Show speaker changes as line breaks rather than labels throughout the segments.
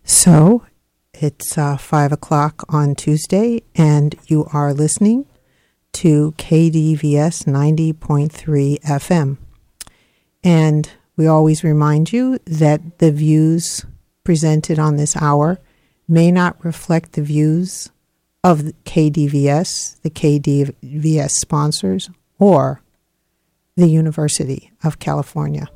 So it's 5 o'clock on Tuesday, and you are listening to KDVS 90.3 FM. And we always remind you that the views presented on this hour may not reflect the views of KDVS, the KDVS sponsors, or the University of California.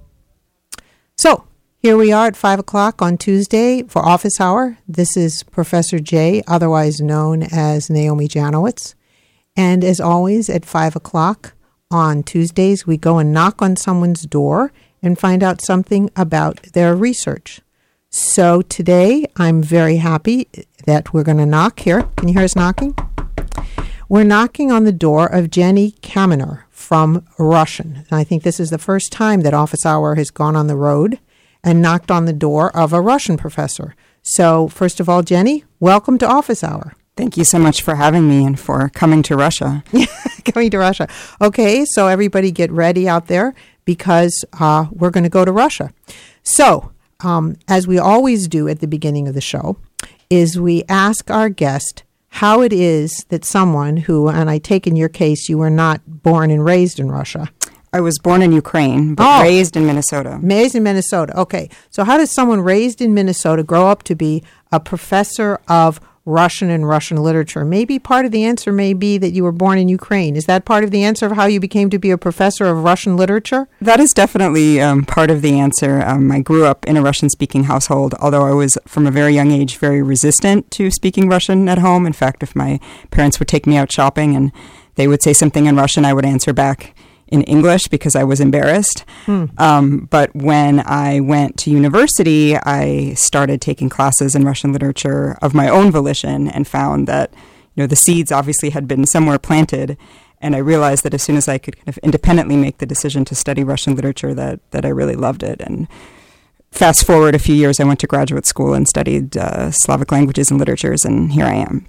So, here we are at 5 o'clock on Tuesday for office hour. This is Professor J, otherwise known as Naomi Janowitz. And as always, at 5 o'clock on Tuesdays, we go and knock on someone's door and find out something about their research. So today, I'm very happy that we're going to knock here. Can you hear us knocking? We're knocking on the door of Jenny Kaminer from Russian. And I think this is the first time that office hour has gone on the road and knocked on the door of a Russian professor. So, first of all, Jenny, welcome to Office Hour.
Thank you so much for having me and for coming to Russia.
Coming to Russia. Okay, so everybody get ready out there because we're going to go to Russia. So, as we always do at the beginning of the show, is we ask our guest how it is that someone who, and I take in your case, you were not born and raised in Russia.
I was born in Ukraine, but raised in Minnesota.
Raised in Minnesota. Okay. So how does someone raised in Minnesota grow up to be a professor of Russian and Russian literature? Maybe part of the answer may be that you were born in Ukraine. Is that part of the answer of how you became to be a professor of Russian literature?
That is definitely part of the answer. I grew up in a Russian-speaking household, although I was, from a very young age, very resistant to speaking Russian at home. In fact, if my parents would take me out shopping and they would say something in Russian, I would answer back in English because I was embarrassed. But when I went to university, I started taking classes in Russian literature of my own volition and found that, the seeds obviously had been somewhere planted. And I realized that as soon as I could kind of independently make the decision to study Russian literature, that I really loved it. And fast forward a few years, I went to graduate school and studied Slavic languages and literatures, and here I am.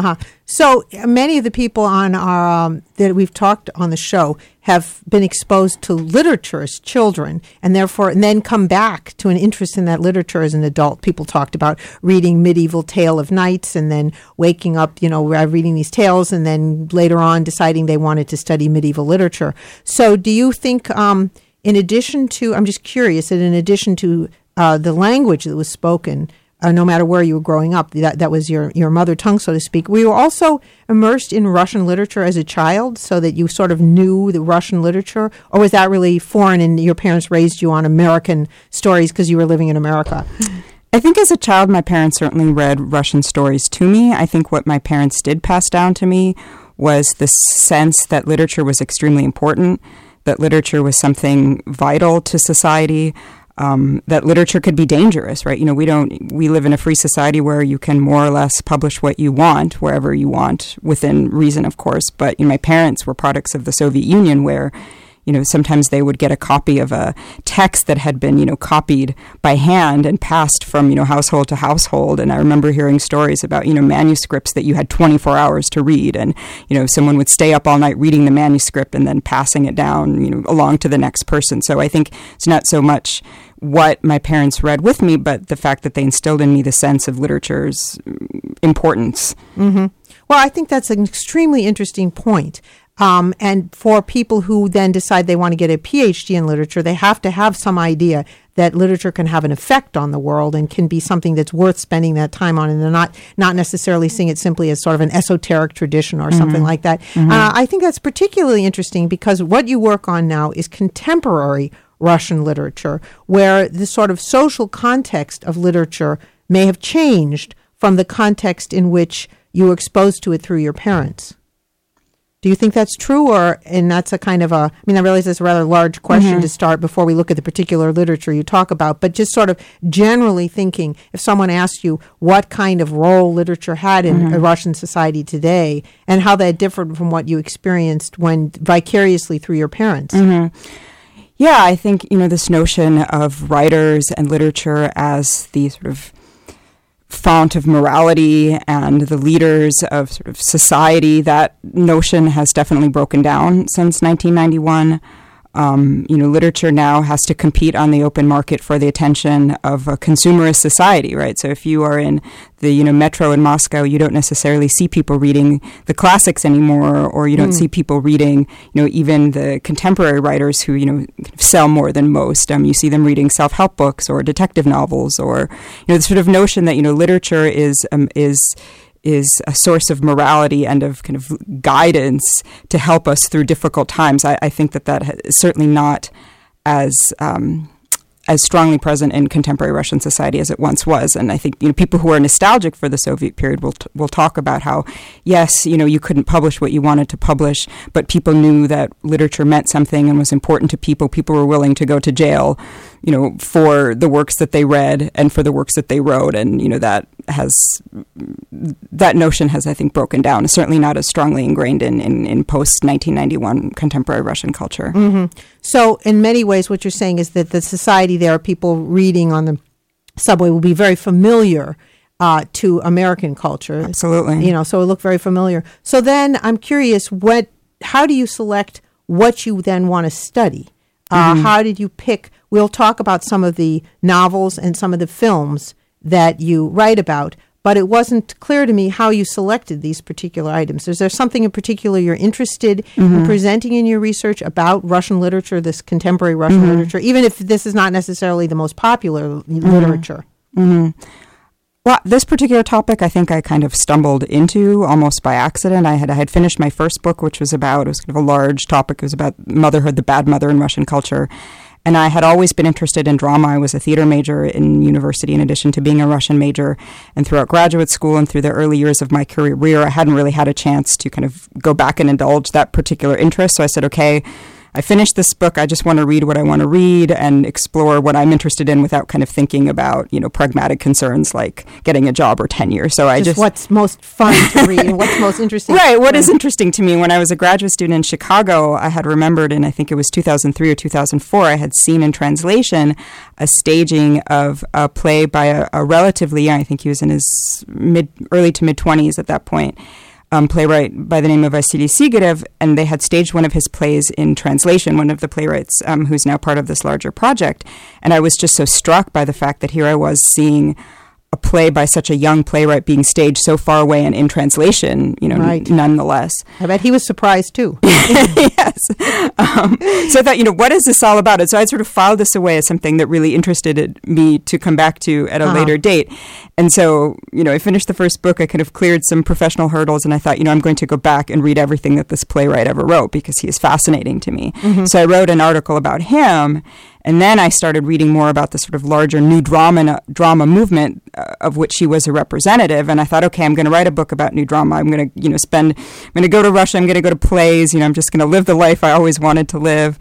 So many of the people on our that we've talked on the show have been exposed to literature as children, and then come back to an interest in that literature as an adult. People talked about reading Medieval Tale of Knights, and then waking up, reading these tales, and then later on deciding they wanted to study medieval literature. So, do you think? In addition to, I'm just curious, that in addition to the language that was spoken, no matter where you were growing up, that was your mother tongue, so to speak, were you also immersed in Russian literature as a child so that you sort of knew the Russian literature? Or was that really foreign and your parents raised you on American stories because you were living in America?
I think as a child, my parents certainly read Russian stories to me. I think what my parents did pass down to me was the sense that literature was extremely important, that literature was something vital to society, that literature could be dangerous, right? We live in a free society where you can more or less publish what you want, wherever you want, within reason, of course. But my parents were products of the Soviet Union where, sometimes they would get a copy of a text that had been, copied by hand and passed from, household to household. And I remember hearing stories about, manuscripts that you had 24 hours to read. And, someone would stay up all night reading the manuscript and then passing it down, along to the next person. So I think it's not so much what my parents read with me, but the fact that they instilled in me the sense of literature's importance.
Mm-hmm. Well, I think that's an extremely interesting point. And for people who then decide they want to get a PhD in literature, they have to have some idea that literature can have an effect on the world and can be something that's worth spending that time on, and they're not necessarily seeing it simply as sort of an esoteric tradition or something like that. I think that's particularly interesting because what you work on now is contemporary Russian literature, where the sort of social context of literature may have changed from the context in which you were exposed to it through your parents. Do you think that's true, and that's a kind of I realize that's a rather large question to start before we look at the particular literature you talk about, but just sort of generally thinking, if someone asked you what kind of role literature had in Russian society today, and how that differed from what you experienced when vicariously through your parents.
Yeah, I think, this notion of writers and literature as the sort of font of morality and the leaders of sort of society, that notion has definitely broken down since 1991. Literature now has to compete on the open market for the attention of a consumerist society, right? So if you are in the, metro in Moscow, you don't necessarily see people reading the classics anymore, or you don't see people reading, even the contemporary writers who, sell more than most. You see them reading self-help books or detective novels, or, the sort of notion that, literature is a source of morality and of kind of guidance to help us through difficult times. I think that is certainly not as strongly present in contemporary Russian society as it once was. And I think people who are nostalgic for the Soviet period will talk about how, yes, you couldn't publish what you wanted to publish, but people knew that literature meant something and was important to people. People were willing to go to jail, for the works that they read and for the works that they wrote. And, that notion has, I think, broken down. It's certainly not as strongly ingrained in post-1991 contemporary Russian culture.
Mm-hmm. So in many ways, what you're saying is that the society there, people reading on the subway, will be very familiar to American culture.
Absolutely.
So it looked very familiar. So then I'm curious, how do you select what you then want to study? How did you pick? We'll talk about some of the novels and some of the films that you write about, but it wasn't clear to me how you selected these particular items. Is there something in particular you're interested in presenting in your research about Russian literature, this contemporary Russian literature, even if this is not necessarily the most popular literature?
Well, this particular topic, I think I kind of stumbled into almost by accident. I had finished my first book, which was kind of a large topic. It was about motherhood, the bad mother in Russian culture. And I had always been interested in drama. I was a theater major in university in addition to being a Russian major. And throughout graduate school and through the early years of my career, I hadn't really had a chance to kind of go back and indulge that particular interest. So I said, okay, I finished this book. I just want to read what I want to read and explore what I'm interested in without kind of thinking about, pragmatic concerns like getting a job or tenure. So I just
what's most fun to read and what's most interesting.
Right. What is interesting to me, when I was a graduate student in Chicago, I had remembered, and I think it was 2003 or 2004, I had seen in translation a staging of a play by a relatively young, I think he was in his early to mid 20s at that point, playwright by the name of Vasily Sigarev, and they had staged one of his plays in translation, one of the playwrights who's now part of this larger project. And I was just so struck by the fact that here I was seeing a play by such a young playwright being staged so far away and in translation,
right.
Nonetheless.
I bet he was surprised too.
Yes. So I thought, what is this all about? And so I sort of filed this away as something that really interested me to come back to at a later date. And so, I finished the first book. I kind of cleared some professional hurdles, and I thought, I'm going to go back and read everything that this playwright ever wrote because he is fascinating to me. So I wrote an article about him. And then I started reading more about the sort of larger new drama movement of which he was a representative. And I thought, okay, I'm going to write a book about new drama. I'm going to, I'm going to go to Russia. I'm going to go to plays. I'm just going to live the life I always wanted to live.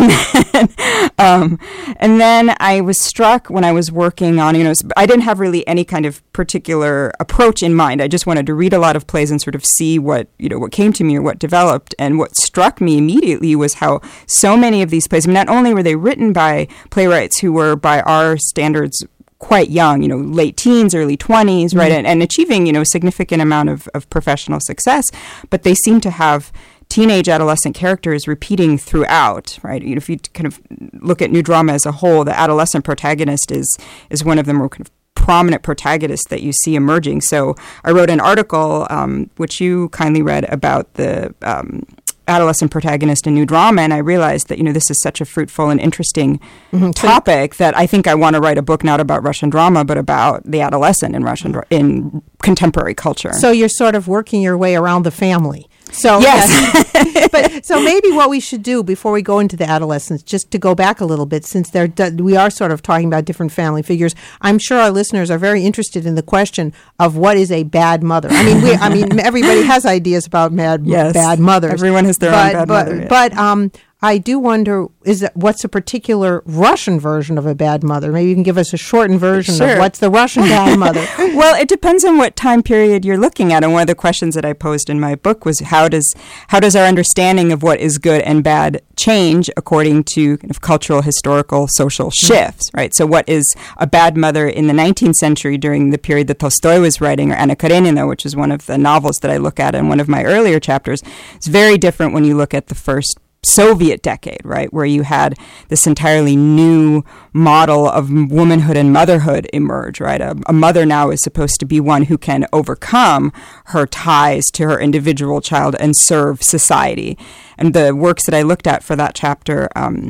And then I was struck when I was working on, I didn't have really any kind of particular approach in mind. I just wanted to read a lot of plays and sort of see what came to me or what developed. And what struck me immediately was how so many of these plays, not only were they written by playwrights who were, by our standards, quite young, late teens, early 20s, right, and achieving, a significant amount of professional success, but they seem to have teenage adolescent characters repeating throughout, right? If you kind of look at new drama as a whole, the adolescent protagonist is one of the more kind of prominent protagonists that you see emerging. So I wrote an article, which you kindly read, about the adolescent protagonist in new drama, and I realized that this is such a fruitful and interesting topic that I think I want to write a book not about Russian drama but about the adolescent in contemporary culture.
So you're sort of working your way around the family. So
yes.
But so maybe what we should do before we go into the adolescents, just to go back a little bit, since we are sort of talking about different family figures. I'm sure our listeners are very interested in the question of what is a bad mother. I mean, everybody has ideas about bad mothers.
Everyone has their own bad mother. Yes.
But I do wonder, what's a particular Russian version of a bad mother? Maybe you can give us a shortened version of what's the Russian bad mother.
Well, it depends on what time period you're looking at. And one of the questions that I posed in my book was how does our understanding of what is good and bad change according to kind of cultural, historical, social shifts, right? So what is a bad mother in the 19th century during the period that Tolstoy was writing, or Anna Karenina, which is one of the novels that I look at in one of my earlier chapters? It's very different when you look at the first Soviet decade, right, where you had this entirely new model of womanhood and motherhood emerge, right? A mother now is supposed to be one who can overcome her ties to her individual child and serve society. And the works that I looked at for that chapter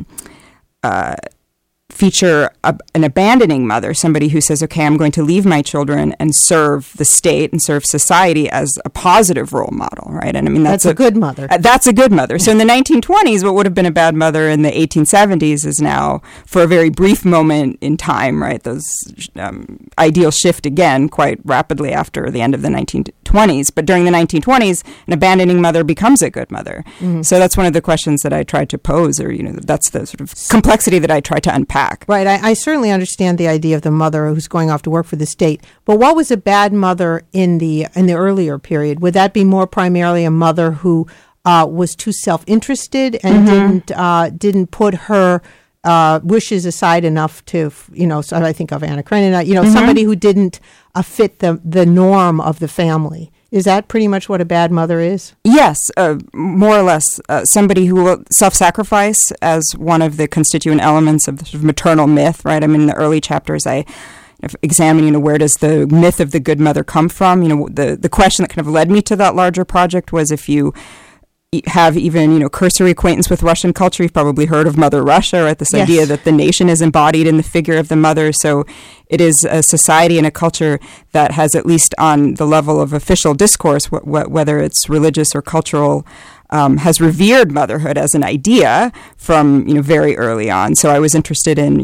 feature an abandoning mother, somebody who says, okay, I'm going to leave my children and serve the state and serve society as a positive role model, right? And I mean,
that's a good mother.
That's a good mother. So in the 1920s, what would have been a bad mother in the 1870s is now, for a very brief moment in time, right, those ideals shift again quite rapidly after the end of the 1920s. But during the 1920s, an abandoning mother becomes a good mother. Mm-hmm. So that's one of the questions that I tried to pose, or, that's the sort of complexity that I tried to unpack.
Right. I certainly understand the idea of the mother who's going off to work for the state. But what was a bad mother in the earlier period? Would that be more primarily a mother who was too self-interested and didn't put her wishes aside enough to, so I think of Anna Karenina, somebody who didn't fit the norm of the family? Is that pretty much what a bad mother is?
Yes, more or less. Somebody who will self-sacrifice as one of the constituent elements of the sort of maternal myth, right? I mean, in the early chapters, I examine, where does the myth of the good mother come from? The question that kind of led me to that larger project was, if you have even, cursory acquaintance with Russian culture, you've probably heard of Mother Russia, right? This idea that the nation is embodied in the figure of the mother. So it is a society and a culture that has, at least on the level of official discourse, whether it's religious or cultural, has revered motherhood as an idea from, very early on. So I was interested in,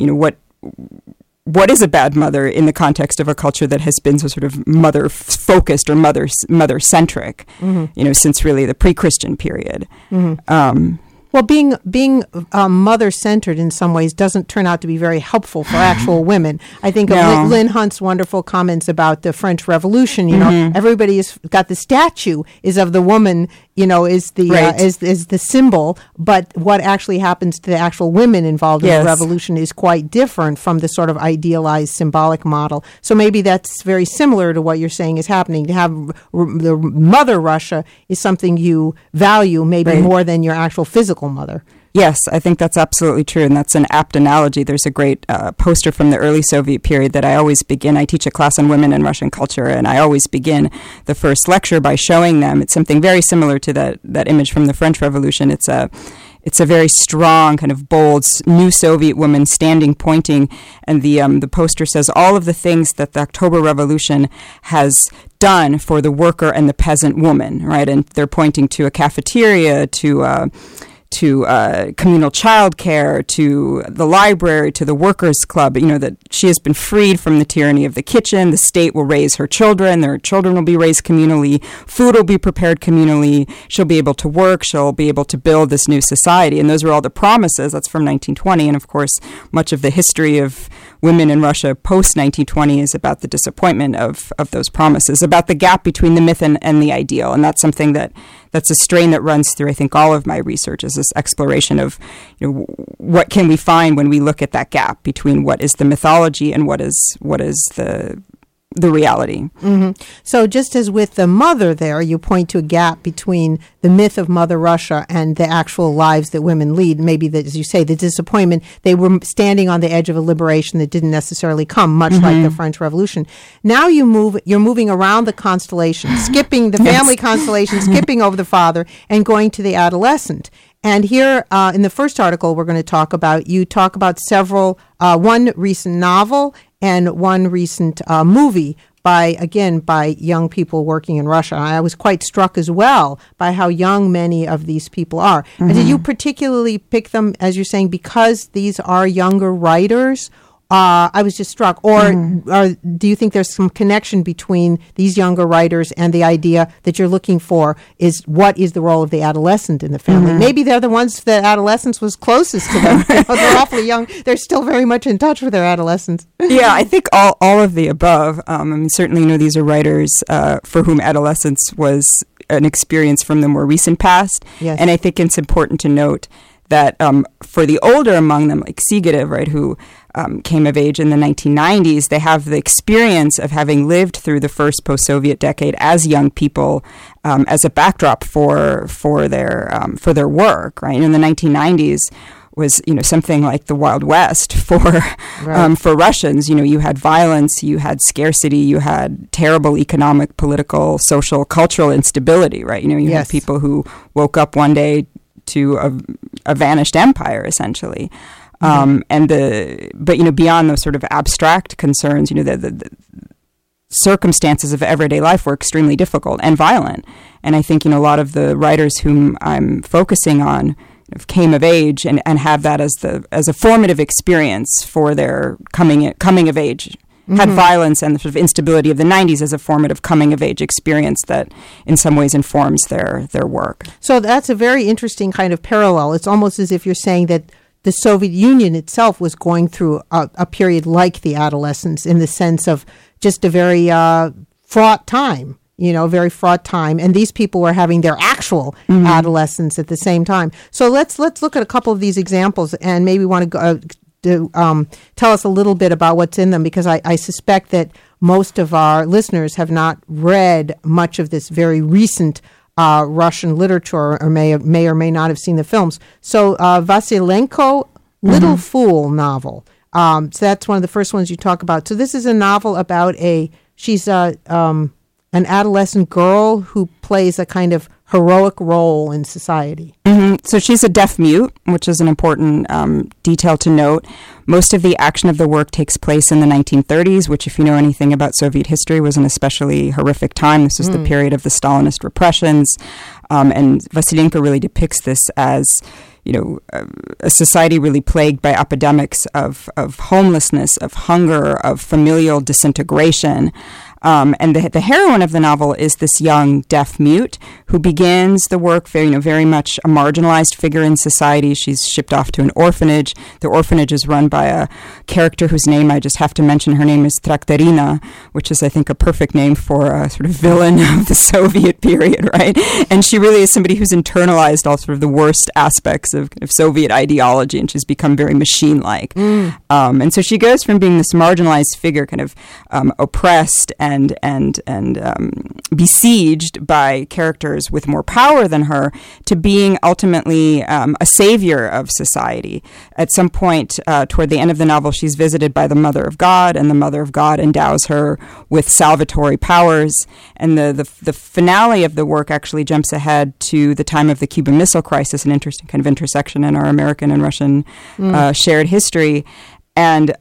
what is a bad mother in the context of a culture that has been so sort of mother-focused or mother-centric, since really the pre-Christian period. Mm-hmm.
Well, being mother-centered in some ways doesn't turn out to be very helpful for actual women. I think of Lynn Hunt's wonderful comments about the French Revolution. Everybody has got the statue is of the woman, is the is the symbol, but what actually happens to the actual women involved in the revolution is quite different from the sort of idealized symbolic model. So maybe that's very similar to what you're saying is happening. To have the mother Russia is something you value maybe more than your actual physical mother.
Yes, I think that's absolutely true, and that's an apt analogy. There's a great poster from the early Soviet period that I always begin. I teach a class on women and Russian culture, and I always begin the first lecture by showing them. It's something very similar to that image from the French Revolution. It's a very strong, kind of bold, new Soviet woman standing, pointing, and the poster says all of the things that the October Revolution has done for the worker and the peasant woman, right? And they're pointing to a cafeteria, to communal childcare, to the library, to the workers' club, that she has been freed from the tyranny of the kitchen. The state will raise her children. Their children will be raised communally. Food will be prepared communally. She'll be able to work. She'll be able to build this new society. And those are all the promises. That's from 1920. And, of course, much of the history of women in Russia post-1920 is about the disappointment of those promises, about the gap between the myth and the ideal. And that's something that's a strain that runs through, I think, all of my research, is this exploration of, what can we find when we look at that gap between what is the mythology and what is the reality.
Mm-hmm. So just as with the mother there, you point to a gap between the myth of Mother Russia and the actual lives that women lead. Maybe, as you say, the disappointment. They were standing on the edge of a liberation that didn't necessarily come, much like the French Revolution. Now you're moving around the constellation, skipping the family constellation, skipping over the father, and going to the adolescent. And here in the first article we're going to talk about, you talk about several, one recent novel and one recent movie by young people working in Russia. I was quite struck as well by how young many of these people are. Mm-hmm. And did you particularly pick them, as you're saying, because these are younger writers? I was just struck. Or do you think there's some connection between these younger writers and the idea that you're looking for is what is the role of the adolescent in the family? Maybe they're the ones that adolescence was closest to them. They're awfully young. They're still very much in touch with their adolescence.
Yeah, I think all of the above. Certainly, these are writers for whom adolescence was an experience from the more recent past.
Yes.
And I think it's important to note that for the older among them, like Sigarev, right, who came of age in the 1990s, they have the experience of having lived through the first post-Soviet decade as young people as a backdrop for their work. Right in the 1990s was something like the Wild West for Russians. You had violence, you had scarcity, you had terrible economic, political, social, cultural instability. Right, you had people who woke up one day to a vanished empire, essentially. But beyond those sort of abstract concerns, the circumstances of everyday life were extremely difficult and violent. And I think, a lot of the writers whom I'm focusing on came of age and have that as a formative experience for their coming of age. Had violence and the sort of instability of the 90s as a formative coming of age experience that in some ways informs their work.
So that's a very interesting kind of parallel. It's almost as if you're saying that the Soviet Union itself was going through a period like the adolescence, in the sense of just a very fraught time, very fraught time. And these people were having their actual adolescence at the same time. So let's look at a couple of these examples, and maybe want to go tell us a little bit about what's in them, because I suspect that most of our listeners have not read much of this very recent Russian literature, or may or may not have seen the films. So Vasilenko, Little Fool novel. So that's one of the first ones you talk about. So this is a novel about she's an adolescent girl who plays a kind of heroic role in society.
So she's a deaf mute, which is an important detail to note. Most of the action of the work takes place in the 1930s, which, if you know anything about Soviet history, was an especially horrific time. This was the period of the Stalinist repressions. And Vasilenko really depicts this as a society really plagued by epidemics of homelessness, of hunger, of familial disintegration. And the heroine of the novel is this young deaf mute who begins the work very much a marginalized figure in society. She's shipped off to an orphanage. The orphanage is run by a character whose name I just have to mention. Her name is Traktorina, which is, I think, a perfect name for a sort of villain of the Soviet period, right? And she really is somebody who's internalized all sort of the worst aspects of Soviet ideology, and she's become very machine-like. And so she goes from being this marginalized figure, kind of oppressed and besieged by characters with more power than her, to being ultimately a savior of society. At some point toward the end of the novel, she's visited by the Mother of God, and the Mother of God endows her with salvatory powers. And the finale of the work actually jumps ahead to the time of the Cuban Missile Crisis, an interesting kind of intersection in our American and Russian shared history. And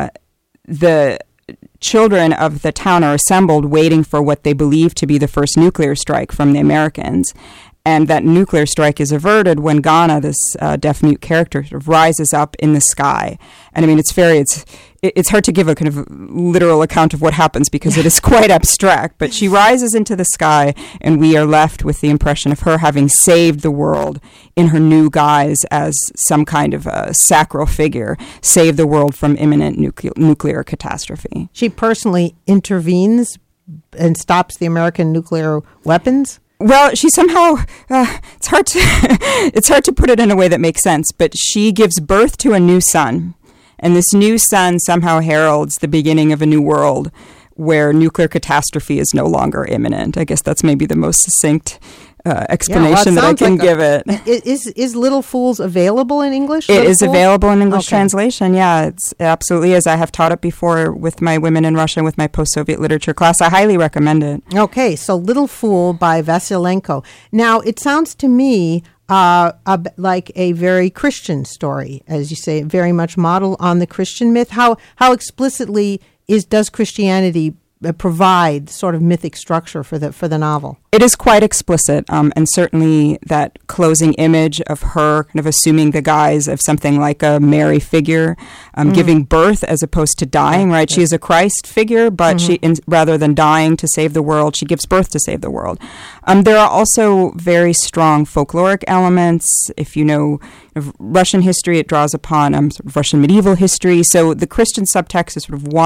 the children of the town are assembled waiting for what they believe to be the first nuclear strike from the Americans. And that nuclear strike is averted when Ghana, this deaf-mute character, sort of rises up in the sky. And I mean, it's hard to give a kind of literal account of what happens because it is quite abstract. But she rises into the sky, and we are left with the impression of her having saved the world in her new guise as some kind of a sacral figure, saved the world from imminent nuclear catastrophe.
She personally intervenes and stops the American nuclear weapons?
Well, she somehow, it's hard to put it in a way that makes sense, but she gives birth to a new son. And this new son somehow heralds the beginning of a new world where nuclear catastrophe is no longer imminent. I guess that's maybe the most succinct explanation that I can give it.
Is Little Fools available in English?
It is available in English translation, yeah. It absolutely is. I have taught it before with my Women in Russia, with my post-Soviet literature class. I highly recommend it.
Okay, so Little Fool by Vasilenko. Now, it sounds to me like a very Christian story, as you say, very much modeled on the Christian myth. How explicitly does Christianity provide sort of mythic structure for the novel?
It is quite explicit, and certainly that closing image of her kind of assuming the guise of something like a Mary figure, giving birth as opposed to dying, right? She is a Christ figure, but rather than dying to save the world, she gives birth to save the world. There are also very strong folkloric elements. If you know of Russian history, it draws upon sort of Russian medieval history. So the Christian subtext is sort of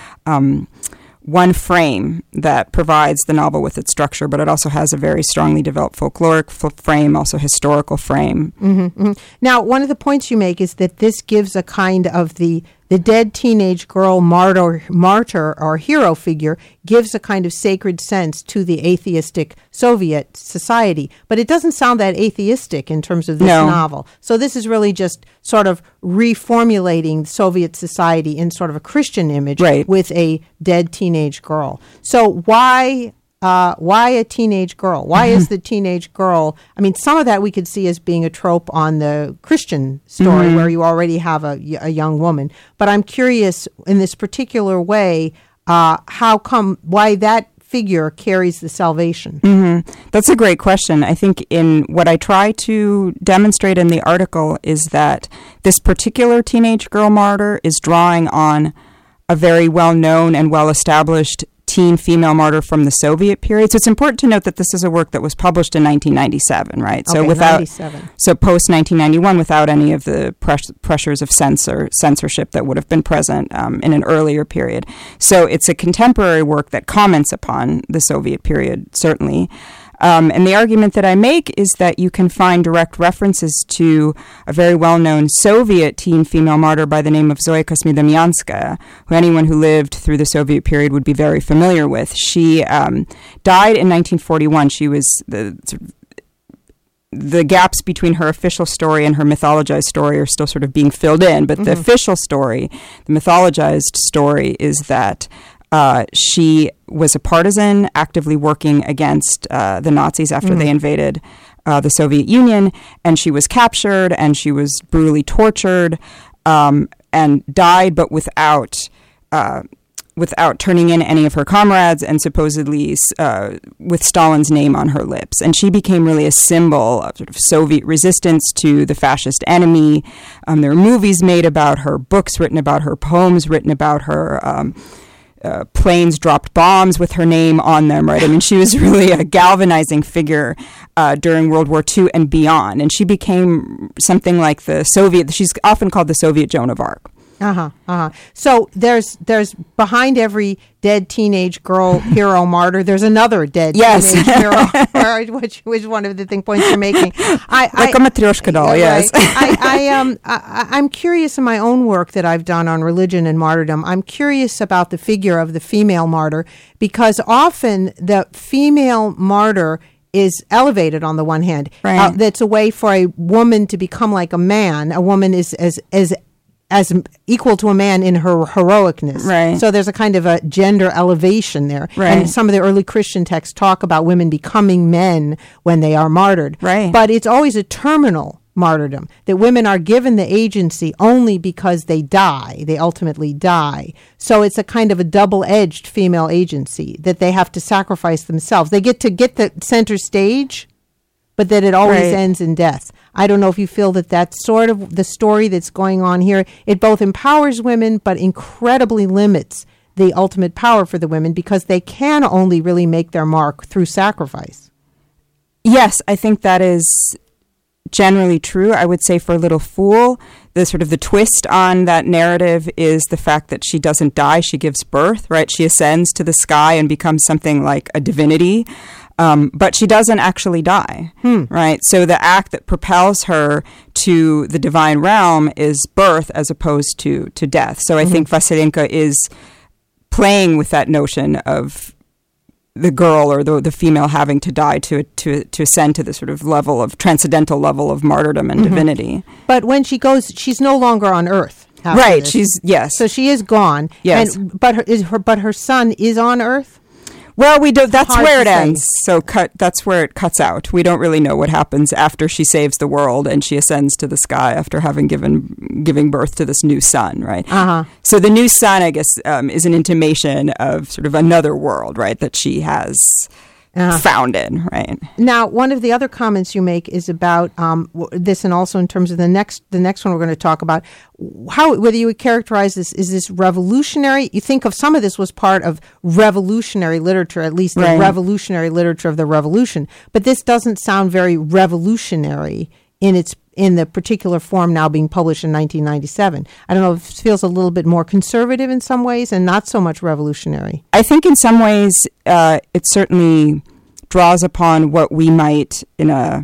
one frame that provides the novel with its structure, but it also has a very strongly developed folkloric frame, also historical frame.
Now, one of the points you make is that this gives a kind of the the dead teenage girl martyr or hero figure gives a kind of sacred sense to the atheistic Soviet society. But it doesn't sound that atheistic in terms of this novel. So this is really just sort of reformulating Soviet society in sort of a Christian image with a dead teenage girl. So why a teenage girl? Why is the teenage girl? I mean, some of that we could see as being a trope on the Christian story where you already have a young woman. But I'm curious in this particular way, why that figure carries the salvation?
That's a great question. I think in what I try to demonstrate in the article is that this particular teenage girl martyr is drawing on a very well-known and well-established teen female martyr from the Soviet period. So it's important to note that this is a work that was published in 1997, right? So post 1991, without any of the pressures of censorship that would have been present in an earlier period. So it's a contemporary work that comments upon the Soviet period, certainly. And the argument that I make is that you can find direct references to a very well-known Soviet teen female martyr by the name of Zoya Kosmidemyanskaya, who anyone who lived through the Soviet period would be very familiar with. She died in 1941. She was the gaps between her official story and her mythologized story are still sort of being filled in, but the official story, the mythologized story, is that she was a partisan actively working against the Nazis after they invaded the Soviet Union, and she was captured and she was brutally tortured and died, but without turning in any of her comrades, and supposedly with Stalin's name on her lips. And she became really a symbol of sort of Soviet resistance to the fascist enemy. There were movies made about her, books written about her, poems written about her. Planes dropped bombs with her name on them, right? I mean, she was really a galvanizing figure during World War II and beyond. And she became something like she's often called the Soviet Joan of Arc.
So there's behind every dead teenage girl hero martyr, there's another dead teenage hero, which is one of the points you're making.
Like a Matryoshka doll, yes.
I'm curious in my own work that I've done on religion and martyrdom. I'm curious about the figure of the female martyr, because often the female martyr is elevated on the one hand.
Right.
That's a way for a woman to become like a man. A woman is as equal to a man in her heroicness.
Right.
So there's a kind of a gender elevation there.
Right.
And some of the early Christian texts talk about women becoming men when they are martyred.
Right.
But it's always a terminal martyrdom, that women are given the agency only because they die. They ultimately die. So it's a kind of a double-edged female agency, that they have to sacrifice themselves. They get the center stage, but that it always ends in death. I don't know if you feel that that's sort of the story that's going on here. It both empowers women, but incredibly limits the ultimate power for the women, because they can only really make their mark through sacrifice.
Yes, I think that is generally true. I would say for Little Fool, the twist on that narrative is the fact that she doesn't die. She gives birth, right? She ascends to the sky and becomes something like a divinity. But she doesn't actually die, right? So the act that propels her to the divine realm is birth as opposed to death. So I think Vasilenko is playing with that notion of the girl or the female having to die to ascend to the sort of level of transcendental level of martyrdom and divinity.
But when she goes, she's no longer on Earth.
Right. Yes.
So she is gone.
Yes.
But her son is on Earth.
Well, we don't. That's where it ends. So that's where it cuts out. We don't really know what happens after she saves the world and she ascends to the sky after having giving birth to this new son, right? So the new son, I guess, is an intimation of sort of another world, right, that she has found in, right?
Now, one of the other comments you make is about this, and also in terms of the next one we're going to talk about, whether you would characterize this, is this revolutionary? You think of some of this was part of revolutionary literature, at least the revolutionary literature of the revolution, but this doesn't sound very revolutionary in the particular form now being published in 1997. I don't know if it feels a little bit more conservative in some ways and not so much revolutionary.
I think in some ways it certainly draws upon what we might, in a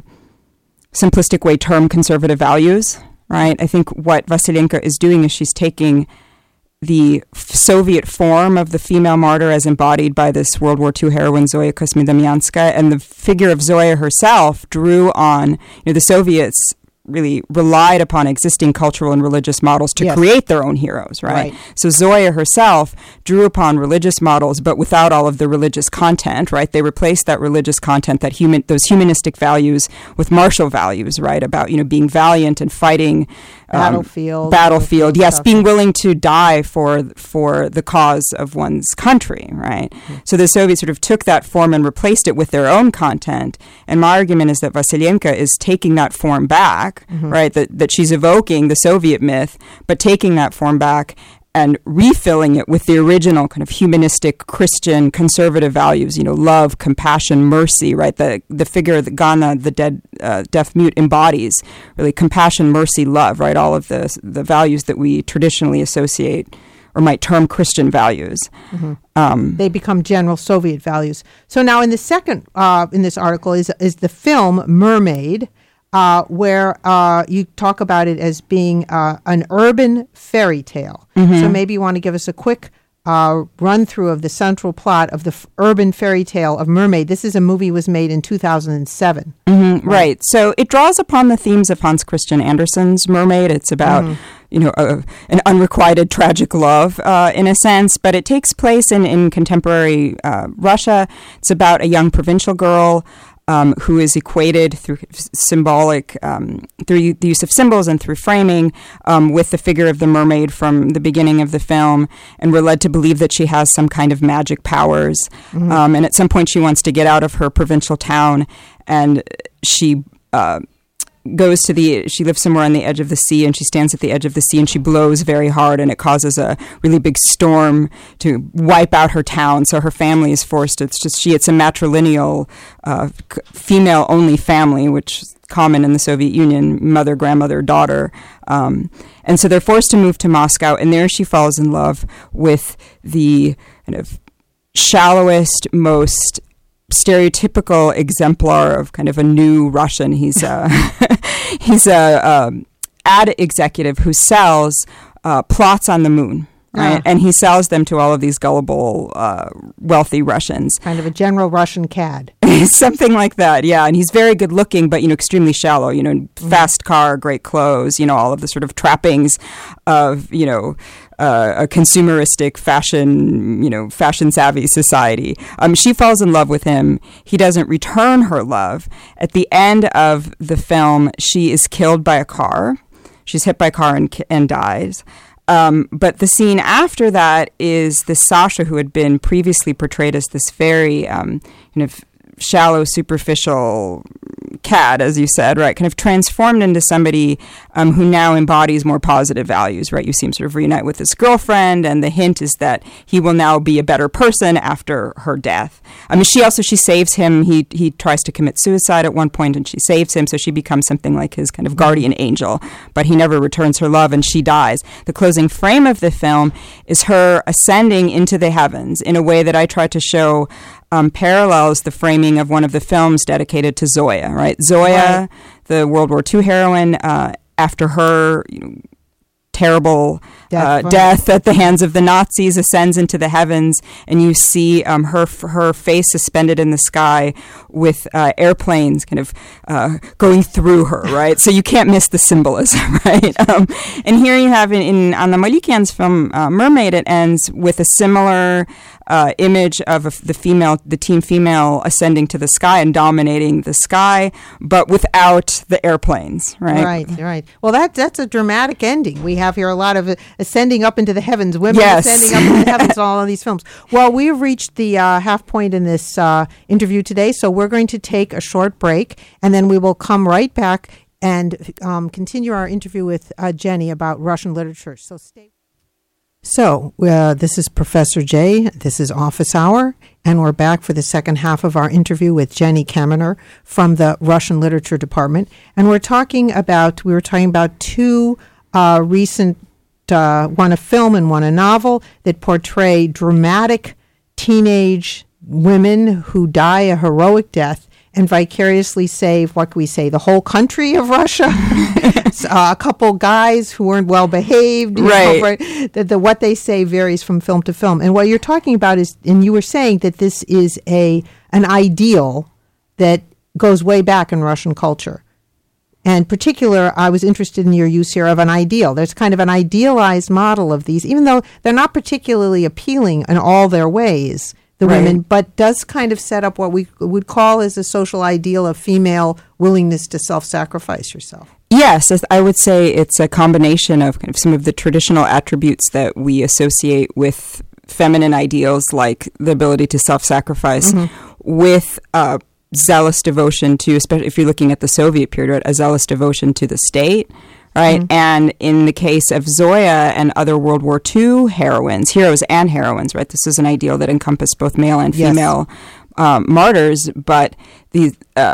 simplistic way, term conservative values, right? I think what Vasilenko is doing is she's taking the Soviet form of the female martyr as embodied by this World War II heroine Zoya Kosmodemyanskaya, and the figure of Zoya herself drew on, the Soviets really relied upon existing cultural and religious models to create their own heroes, right? So Zoya herself drew upon religious models, but without all of the religious content, right? They replaced that religious content, those humanistic values, with martial values, right? About, being valiant and fighting. Battlefield, yes, being willing to die for the cause of one's country, right? Mm-hmm. So the Soviets sort of took that form and replaced it with their own content. And my argument is that Vasilyenko is taking that form back, right? That she's evoking the Soviet myth, but taking that form back and refilling it with the original kind of humanistic Christian conservative values, love, compassion, mercy, right? The figure that Ghana, the deaf mute, embodies, really compassion, mercy, love, right? All of the values that we traditionally associate or might term Christian values. Mm-hmm.
They become general Soviet values. So now in the second, in this article is the film Mermaid, where you talk about it as being an urban fairy tale. Mm-hmm. So maybe you want to give us a quick run through of the central plot of the urban fairy tale of Mermaid. This is a movie was made in 2007.
Mm-hmm. Right. So it draws upon the themes of Hans Christian Andersen's Mermaid. It's about an unrequited tragic love, in a sense, but it takes place in contemporary Russia. It's about a young provincial girl who is equated through symbolic, through the use of symbols and through framing, with the figure of the mermaid from the beginning of the film, and we're led to believe that she has some kind of magic powers. Mm-hmm. And at some point she wants to get out of her provincial town, and she she lives somewhere on the edge of the sea, and she stands at the edge of the sea, and she blows very hard, and it causes a really big storm to wipe out her town. So her family is forced. It's a matrilineal, female-only family, which is common in the Soviet Union, mother, grandmother, daughter. And so they're forced to move to Moscow, and there she falls in love with the kind of shallowest, most stereotypical exemplar of kind of a new Russian. He's a ad executive who sells plots on the moon, right? And he sells them to all of these gullible, wealthy Russians.
Kind of a general Russian cad.
Something like that, yeah. And he's very good looking, but, extremely shallow, fast car, great clothes, all of the sort of trappings of, a consumeristic fashion savvy society. She falls in love with him. He doesn't return her love. At the end of the film, she is killed by a car. She's hit by a car and dies. But the scene after that is this Sasha, who had been previously portrayed as this very shallow, superficial cad, as you said, right, kind of transformed into somebody who now embodies more positive values, right? You see him sort of reunite with his girlfriend, and the hint is that he will now be a better person after her death. She saves him. He tries to commit suicide at one point, and she saves him, so she becomes something like his kind of guardian angel, but he never returns her love, and she dies. The closing frame of the film is her ascending into the heavens in a way that I try to show parallels the framing of one of the films dedicated to Zoya, right? Zoya, the World War II heroine, after her terrible death at the hands of the Nazis, ascends into the heavens, and you see her face suspended in the sky with airplanes kind of going through her, right? So you can't miss the symbolism, right? And here you have in Anna Malikian's film Mermaid, it ends with a similar image of the teen female ascending to the sky and dominating the sky, but without the airplanes, right?
Right. Well, that's a dramatic ending. We have here a lot of ascending up into the heavens, women ascending up into the heavens, all of these films. Well, we've reached the half point in this interview today, so we're going to take a short break, and then we will come right back and continue our interview with Jenny about Russian literature. So stay. So this is Professor J. This is Office Hour, and we're back for the second half of our interview with Jenny Kaminer from the Russian Literature Department, and we were talking about two recent, one a film and one a novel that portray dramatic teenage women who die a heroic death and vicariously save, what can we say, the whole country of Russia. A couple guys who weren't well behaved.
Right.
What they say varies from film to film. And what you're talking about is, and you were saying that this is an ideal that goes way back in Russian culture. And particular, I was interested in your use here of an ideal. There's kind of an idealized model of these, even though they're not particularly appealing in all their ways, the women, but does kind of set up what we would call as a social ideal of female willingness to self-sacrifice yourself.
Yes, I would say it's a combination of kind of some of the traditional attributes that we associate with feminine ideals, like the ability to self-sacrifice, with zealous devotion to, especially if you're looking at the Soviet period, right, a zealous devotion to the state, right? And in the case of Zoya and other World War II heroes and heroines, right? This is an ideal that encompassed both male and female martyrs, but the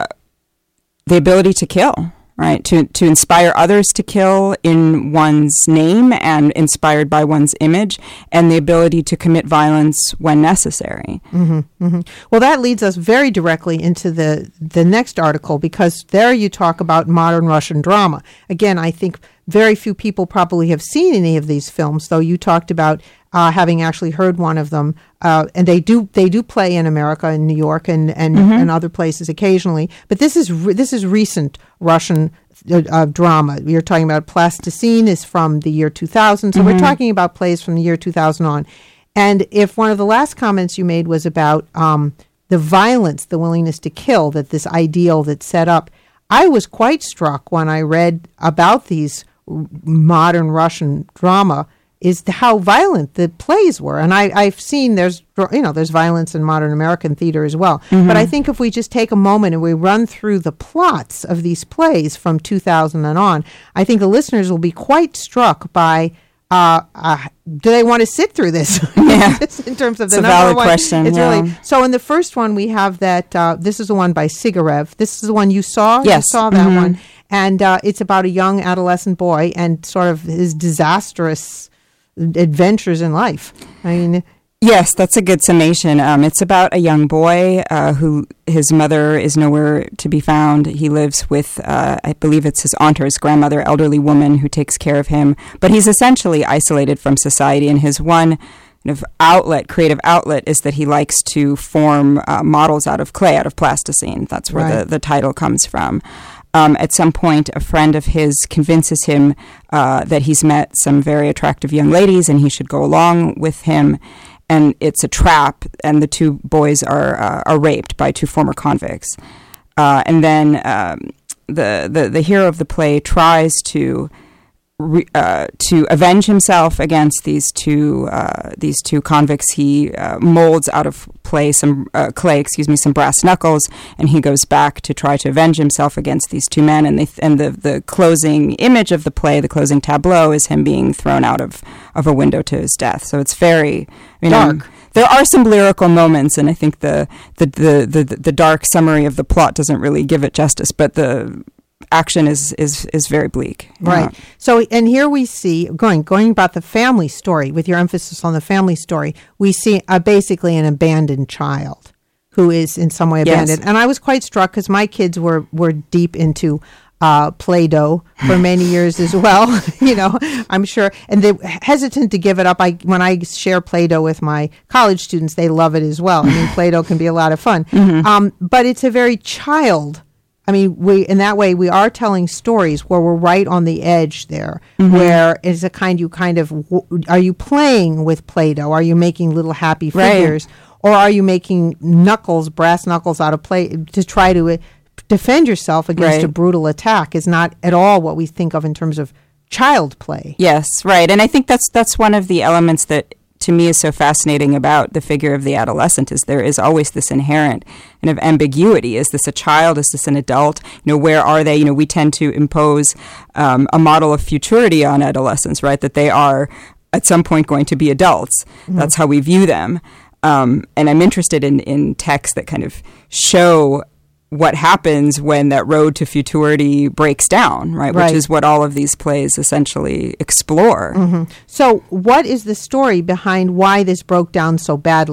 ability to kill, right? To inspire others to kill in one's name and inspired by one's image, and the ability to commit violence when necessary.
Well, that leads us very directly into the next article, because there you talk about modern Russian drama. Again, I think very few people probably have seen any of these films, though you talked about having actually heard one of them, and they do play in America, in New York, and other places occasionally. But this is recent Russian drama. You're talking about Plasticine is from the year 2000, so we're talking about plays from the year 2000 on. And if one of the last comments you made was about the violence, the willingness to kill, that this ideal that's set up, I was quite struck when I read about these modern Russian drama is how violent the plays were. And I've seen there's violence in modern American theater as well. But I think if we just take a moment and we run through the plots of these plays from 2000 and on, I think the listeners will be quite struck by do they want to sit through this?
Yeah.
In terms of
it's
the
a
number
valid
one.
question.
It's really so. In the first one, we have that. This is the one by Sigarev. This is the one you saw.
Yes,
you saw that one, and it's about a young adolescent boy and sort of his disastrous adventures in life. I mean,
yes, that's a good summation. It's about a young boy who his mother is nowhere to be found. He lives with, I believe it's his aunt or his grandmother, elderly woman who takes care of him. But he's essentially isolated from society, and his one kind of creative outlet, is that he likes to form models out of clay, out of plasticine. That's where the title comes from. At some point, a friend of his convinces him that he's met some very attractive young ladies and he should go along with him. And it's a trap, and the two boys are raped by two former convicts. And then the hero of the play tries to avenge himself against these two convicts. He molds out of some brass knuckles, and he goes back to try to avenge himself against these two men. And the closing image of the play, the closing tableau, is him being thrown out of a window to his death. So it's very
dark.
There are some lyrical moments, and I think the dark summary of the plot doesn't really give it justice, but the action is very bleak.
Right. So, and here we see, going about the family story, with your emphasis on the family story, we see basically an abandoned child who is in some way abandoned. Yes. And I was quite struck because my kids were deep into Play-Doh for many years as well. I'm sure, and they're hesitant to give it up. When I share Play-Doh with my college students, they love it as well. I mean, Play-Doh can be a lot of fun. But it's a very in that way, we are telling stories where we're right on the edge there, where it's are you playing with Play-Doh? Are you making little happy figures? Right. Or are you making brass knuckles out of play to try to defend yourself against a brutal attack? Is not at all what we think of in terms of child play.
Yes, right. And I think that's one of the elements that to me is so fascinating about the figure of the adolescent, is there is always this inherent kind of ambiguity. Is this a child? Is this an adult? Where are they? We tend to impose a model of futurity on adolescents, right? That they are at some point going to be adults. That's how we view them. And I'm interested in texts that kind of show what happens when that road to futurity breaks down, right? Which is what all of these plays essentially explore.
So what is the story behind why this broke down so badly?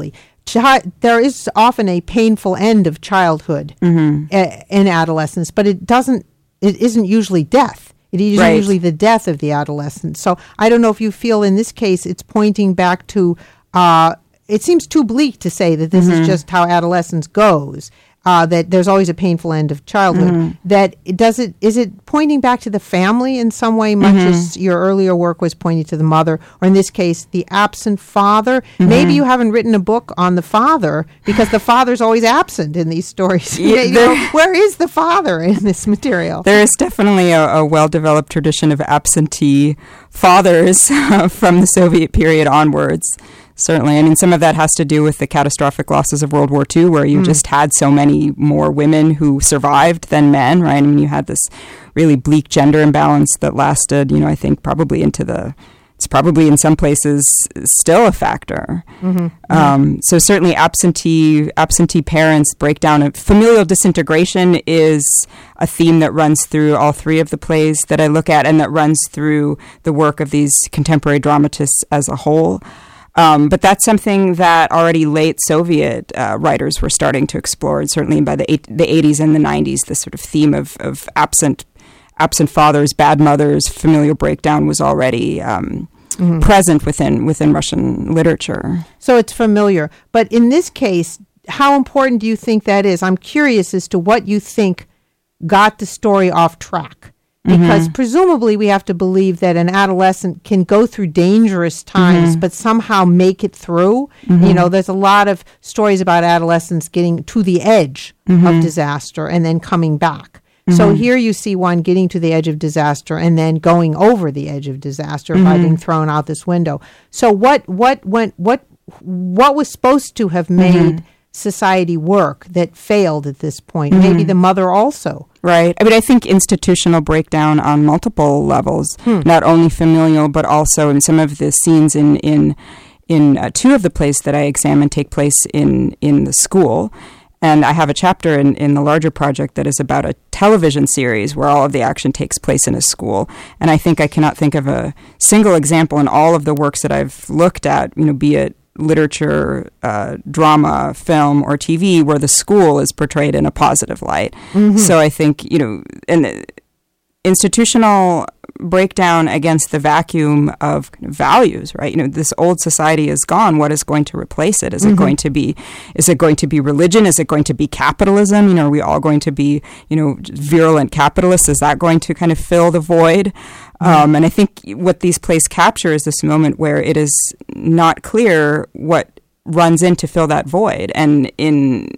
there is often a painful end of childhood in adolescence, but it isn't usually death. It is usually the death of the adolescent. So I don't know if you feel in this case it's pointing back to, it seems too bleak to say that this is just how adolescence goes. That there's always a painful end of childhood. Is it pointing back to the family in some way, much as your earlier work was pointing to the mother, or in this case, the absent father? Maybe you haven't written a book on the father because the father's always absent in these stories. Where is the father in this material?
There is definitely a well-developed tradition of absentee fathers from the Soviet period onwards. Certainly. I mean, some of that has to do with the catastrophic losses of World War II, where you just had so many more women who survived than men, right? I mean, you had this really bleak gender imbalance that lasted, I think probably it's probably in some places still a factor. So certainly absentee parents, breakdown of familial disintegration is a theme that runs through all three of the plays that I look at, and that runs through the work of these contemporary dramatists as a whole. But that's something that already late Soviet writers were starting to explore, and certainly by the 80s and the 90s, this sort of theme of absent fathers, bad mothers, familial breakdown was already present within Russian literature.
So it's familiar. But in this case, how important do you think that is? I'm curious as to what you think got the story off track. Because presumably we have to believe that an adolescent can go through dangerous times, but somehow make it through. There's a lot of stories about adolescents getting to the edge of disaster and then coming back. So here you see one getting to the edge of disaster and then going over the edge of disaster by being thrown out this window. So what was supposed to have made society work that failed at this point? Maybe the mother also.
Right. I mean, I think institutional breakdown on multiple levels, not only familial, but also in some of the scenes in two of the plays that I examine take place in the school. And I have a chapter in the larger project that is about a television series where all of the action takes place in a school. And I think I cannot think of a single example in all of the works that I've looked at, be it literature, drama, film, or TV, where the school is portrayed in a positive light. So I think, an institutional breakdown against the vacuum of values, right? This old society is gone. What is going to replace it? Is it going to be religion? Is it going to be capitalism? Are we all going to be, virulent capitalists? Is that going to kind of fill the void? And I think what these plays capture is this moment where it is not clear what runs in to fill that void. And in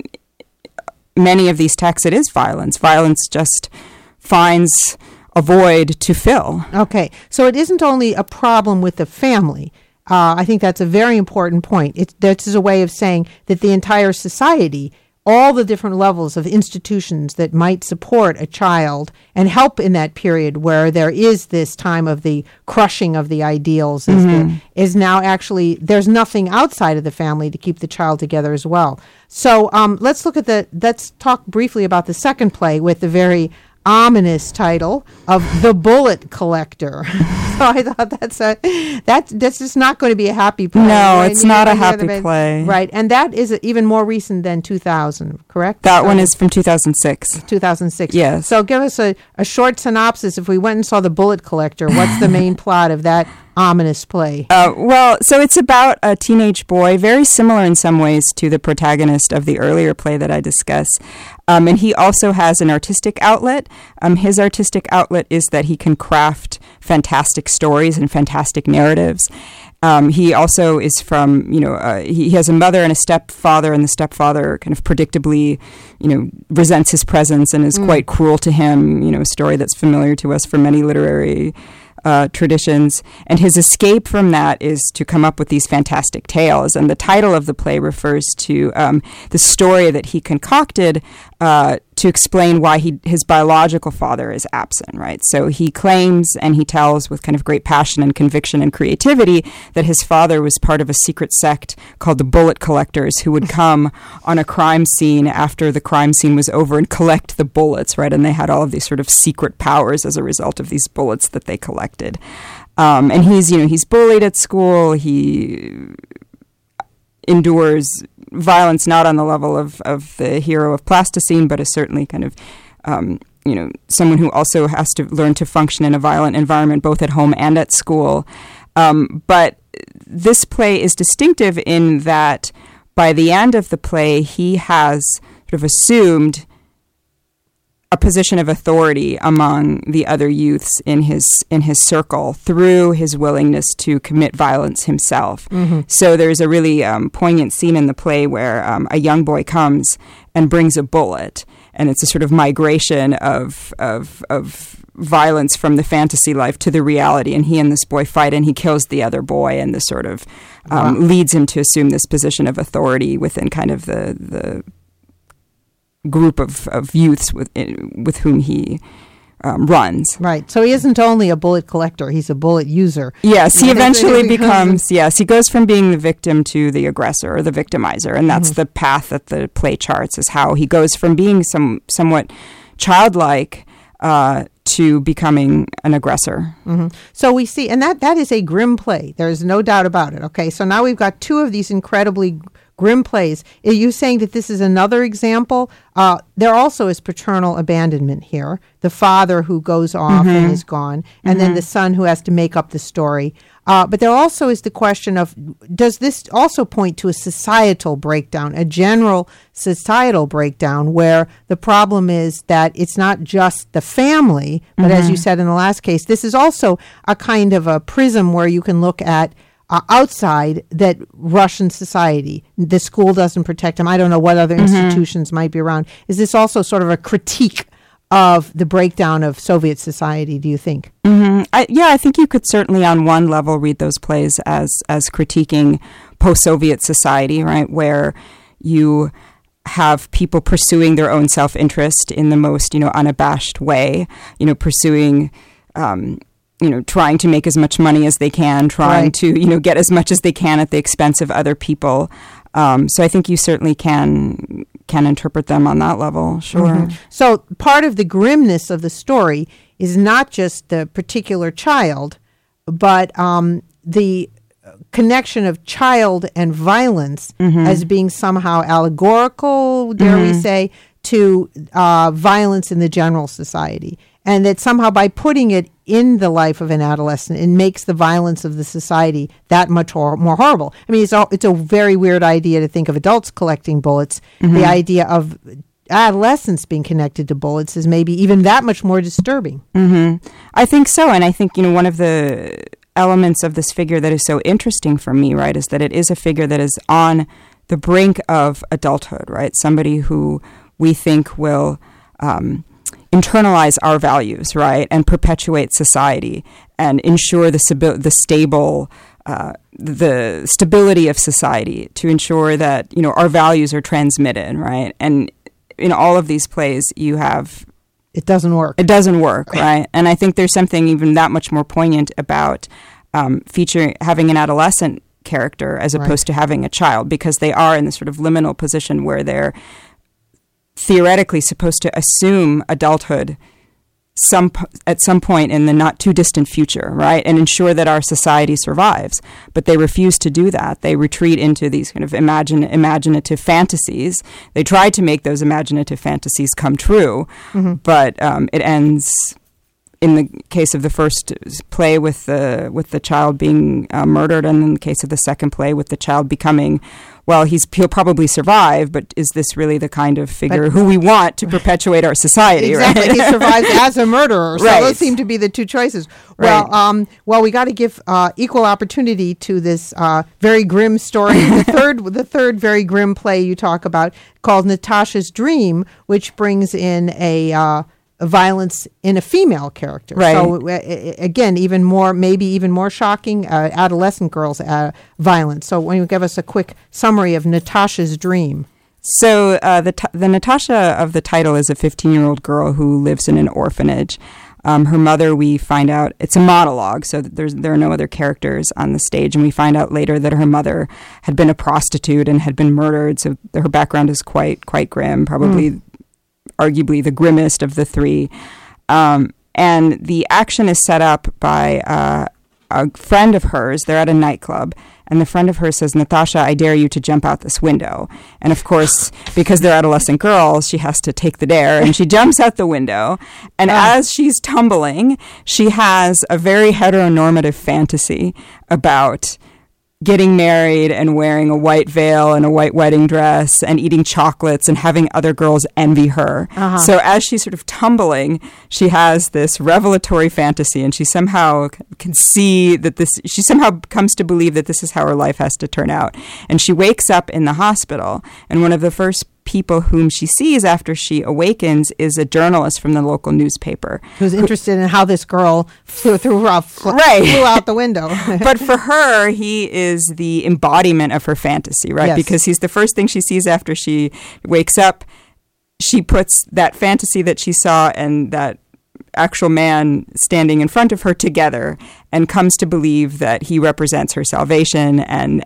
many of these texts, it is violence. Violence just finds a void to fill.
Okay. So it isn't only a problem with the family. I think that's a very important point. This is a way of saying that the entire society, all the different levels of institutions that might support a child and help in that period where there is this time of the crushing of the ideals is now actually, there's nothing outside of the family to keep the child together as well. So let's talk briefly about the second play with the very ominous title of The Bullet Collector. So I thought that's just not going to be a happy play.
No, right? It's not a happy play.
Right. And that is even more recent than 2000, correct?
That one is from 2006.
2006.
Yes.
So give us a short synopsis. If we went and saw The Bullet Collector, what's the main plot of that ominous play?
So it's about a teenage boy, very similar in some ways to the protagonist of the earlier play that I discuss. And he also has an artistic outlet. His artistic outlet is that he can craft fantastic stories and fantastic narratives. He also is from, he has a mother and a stepfather, and the stepfather kind of predictably, resents his presence and is quite cruel to him, a story that's familiar to us from many literary traditions. And his escape from that is to come up with these fantastic tales. And the title of the play refers to the story that he concocted to explain why his biological father is absent, right? So he claims and he tells with kind of great passion and conviction and creativity that his father was part of a secret sect called the Bullet Collectors, who would come on a crime scene after the crime scene was over and collect the bullets, right? And they had all of these sort of secret powers as a result of these bullets that they collected. And he's bullied at school. He endures violence not on the level of the hero of Plasticine, but is certainly kind of someone who also has to learn to function in a violent environment, both at home and at school. But this play is distinctive in that by the end of the play, he has sort of assumed a position of authority among the other youths in his circle through his willingness to commit violence himself. Mm-hmm. So there's a really poignant scene in the play where a young boy comes and brings a bullet, and it's a sort of migration of violence from the fantasy life to the reality. And he and this boy fight, and he kills the other boy, and this sort of leads him to assume this position of authority within kind of the group of youths with whom he runs.
Right. So he isn't only a bullet collector, he's a bullet user.
Yes, he eventually becomes, he goes from being the victim to the aggressor or the victimizer, and that's the path that the play charts, is how he goes from being somewhat childlike to becoming an aggressor. Mm-hmm.
So we see, and that is a grim play. There's no doubt about it. Okay, so now we've got two of these incredibly grim plays. Are you saying that this is another example? There also is paternal abandonment here. The father who goes off and is gone, and then the son who has to make up the story. But there also is the question of, does this also point to a societal breakdown, a general societal breakdown, where the problem is that it's not just the family, but as you said in the last case, this is also a kind of a prism where you can look at outside that Russian society. The school doesn't protect them. I don't know what other institutions might be around. Is this also sort of a critique of the breakdown of Soviet society, do you think?
Mm-hmm. I think you could certainly on one level read those plays as critiquing post-Soviet society, right, where you have people pursuing their own self-interest in the most, unabashed way, pursuing trying to make as much money as they can, trying to, get as much as they can at the expense of other people. So I think you certainly can interpret them on that level, sure. Mm-hmm.
So part of the grimness of the story is not just the particular child, but the connection of child and violence as being somehow allegorical, dare we say, to violence in the general society. And that somehow by putting it in the life of an adolescent, it makes the violence of the society that much more horrible. I mean, it's a very weird idea to think of adults collecting bullets. The idea of adolescents being connected to bullets is maybe even that much more disturbing.
I think so. And I think, one of the elements of this figure that is so interesting for me, right, is that it is a figure that is on the brink of adulthood, right? Somebody who we think will internalize our values, right, and perpetuate society and ensure the stability of society, to ensure that our values are transmitted, right? And in all of these plays, you have
it doesn't work.
It doesn't work, right? And I think there's something even that much more poignant about having an adolescent character as opposed to having a child, because they are in this sort of liminal position where they're theoretically supposed to assume adulthood at some point in the not too distant future, right, and ensure that our society survives. But they refuse to do that. They retreat into these kind of imaginative fantasies. They try to make those imaginative fantasies come true, but it ends, in the case of the first play, with the child being murdered, and in the case of the second play with the child becoming, well, he'll probably survive, but is this really the kind of figure who we want to perpetuate our society?
Exactly,
right?
He survives as a murderer. So those seem to be the two choices. Well, we got to give equal opportunity to this very grim story. The third very grim play you talk about, called Natasha's Dream, which brings in a violence in a female character.
Right.
So again, maybe even more shocking, adolescent girls' violence. So when you give us a quick summary of Natasha's Dream.
So the Natasha of the title is a 15-year-old girl who lives in an orphanage. Her mother, we find out, it's a monologue, so there are no other characters on the stage, and we find out later that her mother had been a prostitute and had been murdered, so her background is quite grim, probably arguably the grimmest of the three. And the action is set up by a friend of hers. They're at a nightclub, and the friend of hers says, "Natasha, I dare you to jump out this window." And of course, because they're adolescent girls, she has to take the dare, and she jumps out the window. And as she's tumbling, she has a very heteronormative fantasy about getting married and wearing a white veil and a white wedding dress and eating chocolates and having other girls envy her. So as she's sort of tumbling, she has this revelatory fantasy, and she somehow can see that she somehow comes to believe that this is how her life has to turn out. And she wakes up in the hospital, and one of the first people whom she sees after she awakens is a journalist from the local newspaper
who's interested in how this girl flew out the window.
But for her, he is the embodiment of her fantasy, right?
Yes.
Because he's the first thing she sees after she wakes up. She puts that fantasy that she saw and that actual man standing in front of her together, and comes to believe that he represents her salvation and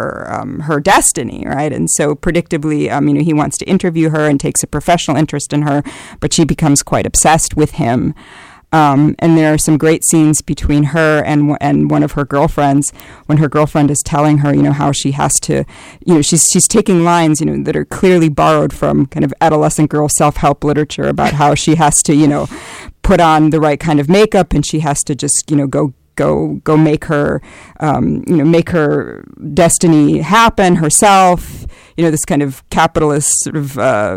her destiny, right? And so predictably, he wants to interview her and takes a professional interest in her, but she becomes quite obsessed with him. And there are some great scenes between her and one of her girlfriends, when her girlfriend is telling her, how she has to, she's taking lines, that are clearly borrowed from kind of adolescent girl self-help literature about how she has to, put on the right kind of makeup, and she has to just, go make her, make her destiny happen herself. This kind of capitalist sort of,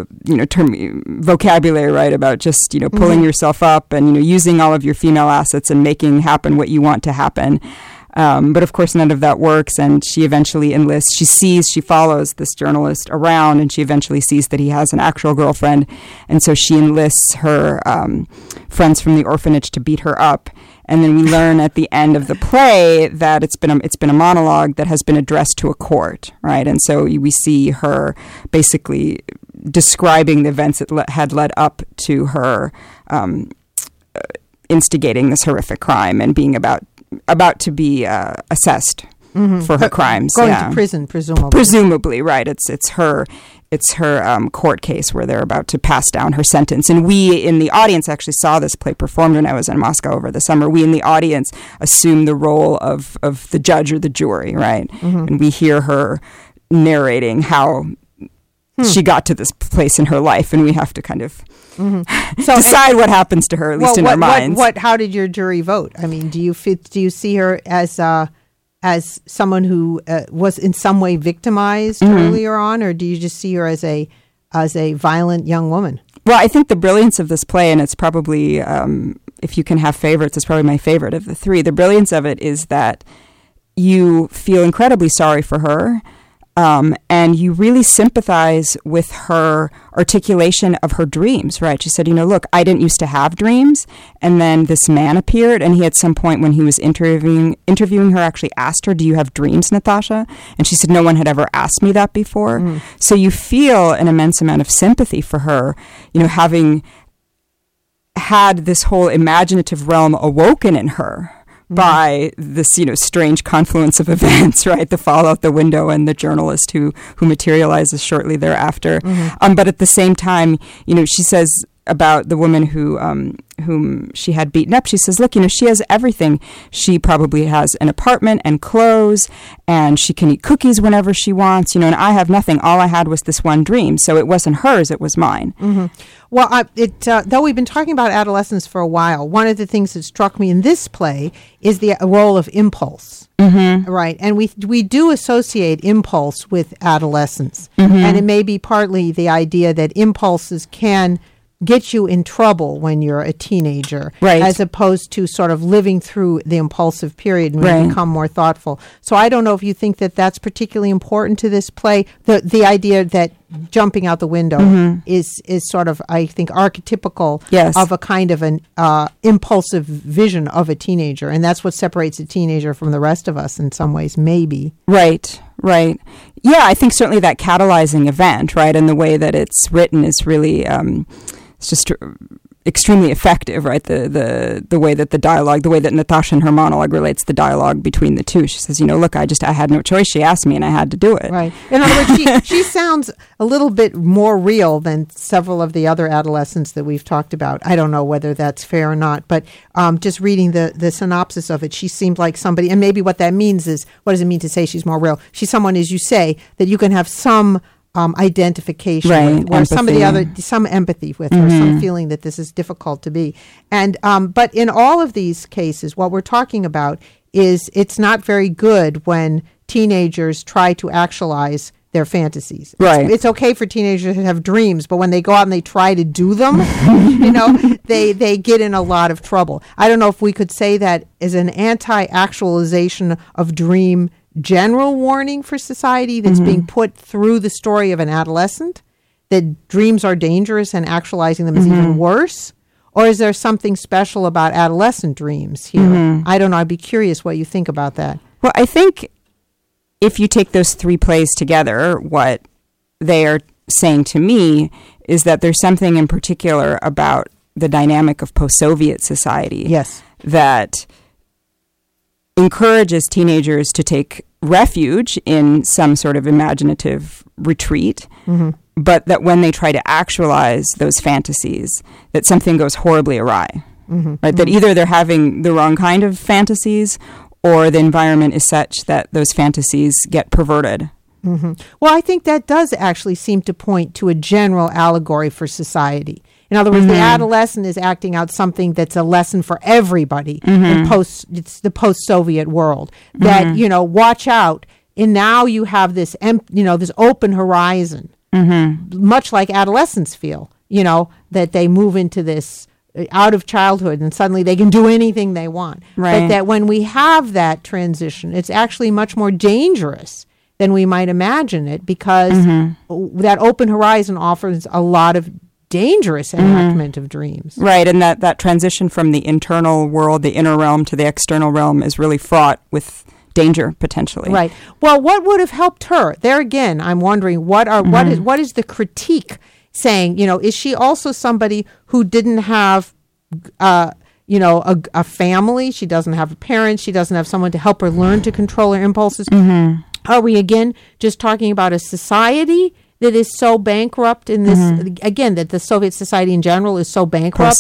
term vocabulary, right, about just, pulling yourself up and, using all of your female assets and making happen what you want to happen. But of course, none of that works, and she eventually enlists. She follows this journalist around, and she eventually sees that he has an actual girlfriend, and so she enlists her friends from the orphanage to beat her up. And then we learn at the end of the play that it's been a monologue that has been addressed to a court, right? And so we see her basically describing the events that had led up to her instigating this horrific crime and being about to be assessed for her crimes.
Going to prison, presumably.
Presumably, right. It's her court case where they're about to pass down her sentence. And we in the audience actually saw this play performed when I was in Moscow over the summer. We in the audience assume the role of the judge or the jury, right? And we hear her narrating how she got to this place in her life, and we have to kind of decide what happens to her, at least in our minds.
How did your jury vote? I mean, do you see her as someone who was in some way victimized earlier on, or do you just see her as a violent young woman?
Well, I think the brilliance of this play, and it's probably, if you can have favorites, it's probably my favorite of the three. The brilliance of it is that you feel incredibly sorry for her. And you really sympathize with her articulation of her dreams, right? She said, look, I didn't used to have dreams. And then this man appeared, and he at some point when he was interviewing her actually asked her, do you have dreams, Natasha? And she said, no one had ever asked me that before. So you feel an immense amount of sympathy for her, having had this whole imaginative realm awoken in her by this, strange confluence of events, right? The fall out the window and the journalist who materializes shortly thereafter. But at the same time, she says about the woman whom she had beaten up, she says, look, she has everything. She probably has an apartment and clothes, and she can eat cookies whenever she wants, and I have nothing. All I had was this one dream. So it wasn't hers, it was mine.
Well, though we've been talking about adolescence for a while, one of the things that struck me in this play is the role of impulse, right? And we do associate impulse with adolescence, and it may be partly the idea that impulses can get you in trouble when you're a teenager,
right,
as opposed to sort of living through the impulsive period and you become more thoughtful. So I don't know if you think that that's particularly important to this play, the idea that jumping out the window is sort of, I think, archetypical of a kind of an impulsive vision of a teenager, and that's what separates a teenager from the rest of us in some ways, maybe.
Right. Yeah, I think certainly that catalyzing event, right, and the way that it's written is really, it's just extremely effective, right? The way that the dialogue, the way that Natasha in her monologue relates the dialogue between the two. She says, look, I had no choice. She asked me and I had to do it.
Right. In other words, she sounds a little bit more real than several of the other adolescents that we've talked about. I don't know whether that's fair or not, but just reading the synopsis of it, she seemed like somebody, and maybe what that means is, what does it mean to say she's more real? She's someone, as you say, that you can have some identification with, or some empathy with, or some feeling that this is difficult to be. And but in all of these cases, what we're talking about is it's not very good when teenagers try to actualize their fantasies.
Right.
It's okay for teenagers to have dreams, but when they go out and they try to do them, they get in a lot of trouble. I don't know if we could say that as an anti-actualization of dream general warning for society that's being put through the story of an adolescent, that dreams are dangerous and actualizing them is even worse? Or is there something special about adolescent dreams here? I don't know. I'd be curious what you think about that.
Well, I think if you take those three plays together, what they are saying to me is that there's something in particular about the dynamic of post-Soviet society that encourages teenagers to take refuge in some sort of imaginative retreat, but that when they try to actualize those fantasies, that something goes horribly awry. Right? That either they're having the wrong kind of fantasies or the environment is such that those fantasies get perverted.
Well, I think that does actually seem to point to a general allegory for society. In other words, the adolescent is acting out something that's a lesson for everybody in it's the post-Soviet world. That, watch out. And now you have this, this open horizon, much like adolescents feel, that they move into this out of childhood and suddenly they can do anything they want.
Right.
But that when we have that transition, it's actually much more dangerous than we might imagine it, because that open horizon offers a lot of dangerous enactment of dreams.
Right, and that transition from the internal world, the inner realm, to the external realm is really fraught with danger, potentially.
Right. Well, what would have helped her? There again, I'm wondering, what is the critique saying? Is she also somebody who didn't have a family? She doesn't have a parent. She doesn't have someone to help her learn to control her impulses. Are we again just talking about a society that is so bankrupt in this, again, that the Soviet society in general is so bankrupt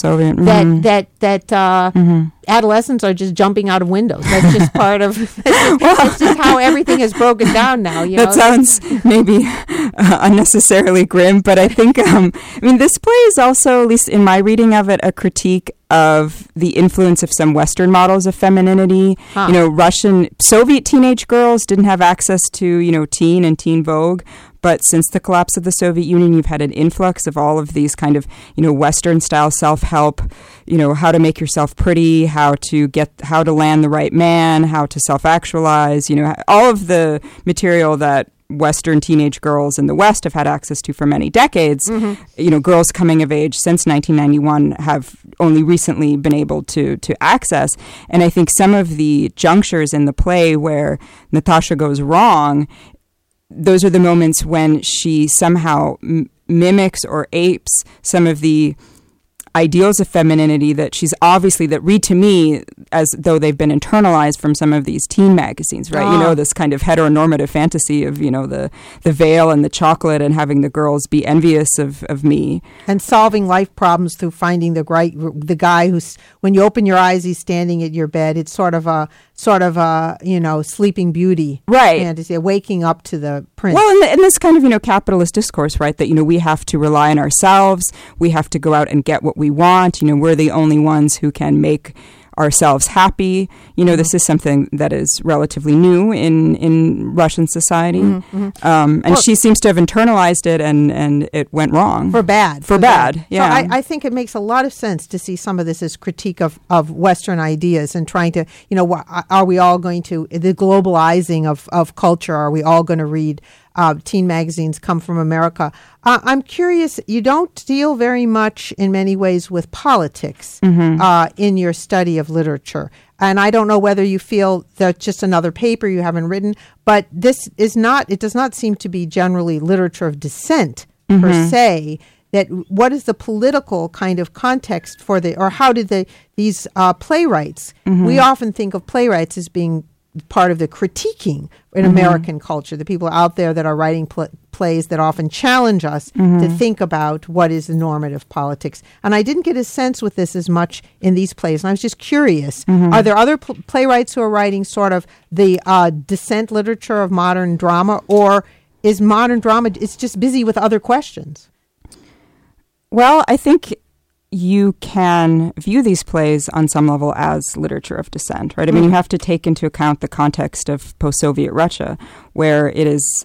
that adolescents are just jumping out of windows? That's just part of, that's just how everything has broken down now.
That sounds maybe unnecessarily grim, but I think, this play is also, at least in my reading of it, a critique of the influence of some Western models of femininity. Russian, Soviet teenage girls didn't have access to, teen and teen Vogue. But since the collapse of the Soviet Union, you've had an influx of all of these kind of, Western-style self-help, how to make yourself pretty, how to land the right man, how to self-actualize, all of the material that Western teenage girls in the West have had access to for many decades. Girls coming of age since 1991 have only recently been able to access. And I think some of the junctures in the play where Natasha goes wrong, those are the moments when she somehow mimics or apes some of the ideals of femininity that read to me as though they've been internalized from some of these teen magazines, right? This kind of heteronormative fantasy of, the veil and the chocolate and having the girls be envious of me.
And solving life problems through finding the guy who's, when you open your eyes, he's standing at your bed. It's sort of a Sleeping Beauty fantasy, waking up to the prince.
Well, in this kind of, capitalist discourse, right, that, we have to rely on ourselves. We have to go out and get what we want. We're the only ones who can make ourselves happy. This is something that is relatively new in Russian society. And she seems to have internalized it, and it went wrong.
For bad.
Yeah.
So I think it makes a lot of sense to see some of this as critique of Western ideas and trying to, are we all going to, the globalizing of culture, are we all going to read teen magazines come from America? I'm curious, you don't deal very much in many ways with politics in your study of literature. And I don't know whether you feel that's just another paper you haven't written, but it does not seem to be generally literature of dissent per se that what is the political kind of context for or how did these playwrights, we often think of playwrights as being part of the critiquing in American culture, the people out there that are writing plays that often challenge us to think about what is the normative politics. And I didn't get a sense with this as much in these plays. And I was just curious, are there other playwrights who are writing sort of the dissent literature of modern drama, or is modern drama, it's just busy with other questions?
Well, I think you can view these plays on some level as literature of dissent, right? I mean, you have to take into account the context of post-Soviet Russia, where it is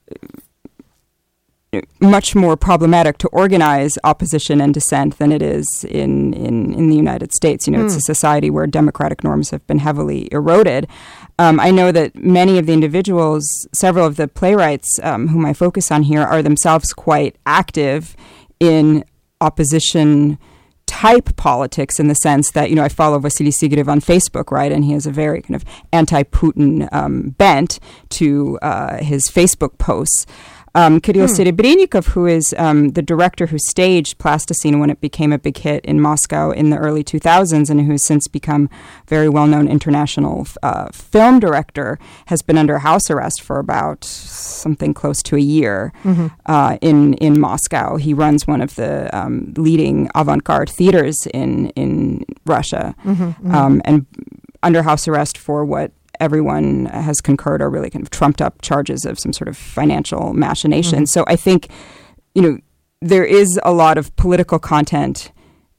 much more problematic to organize opposition and dissent than it is in the United States. You know, it's a society where democratic norms have been heavily eroded. I know that many of the individuals, several of the playwrights whom I focus on here, are themselves quite active in opposition type politics, in the sense that, you know, I follow Vasily Sigarev on Facebook, right? And he has a very kind of anti-Putin bent to his Facebook posts. Kirill Serebrennikov, who is the director who staged Plasticine when it became a big hit in Moscow in the early 2000s, and who has since become a very well-known international film director, has been under house arrest for about something close to a year in Moscow. He runs one of the leading avant-garde theaters in Russia, and under house arrest for what everyone has concurred are really kind of trumped up charges of some sort of financial machination. So I think, you know, there is a lot of political content